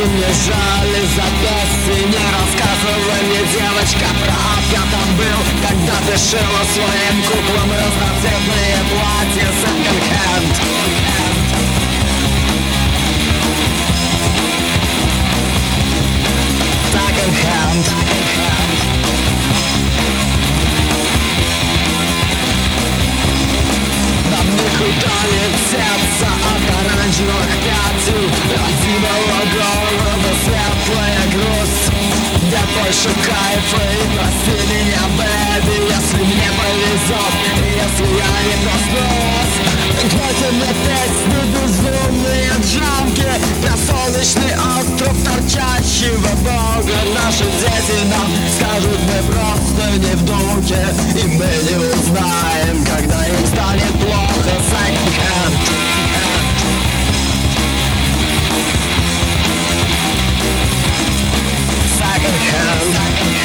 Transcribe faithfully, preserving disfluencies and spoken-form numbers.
мне жаль из-за песни. Не рассказывай мне, девочка, прав я там был, когда ты шила своим куклам разноцветные платья секонд-хенд. Second-hand. Нам никуда не взяться от оранжевых пятен, родимого города светлая грусть. Где больше кайфа и прости меня, бэби, если мне повезет, если я не проснусь. Где мне песни безумные джамки про солнечный остров торчащего бога. Наши дети нам скажут, мы просто не внуки, и мы не узнаем, когда им станет плохо. Second-hand. Second-hand.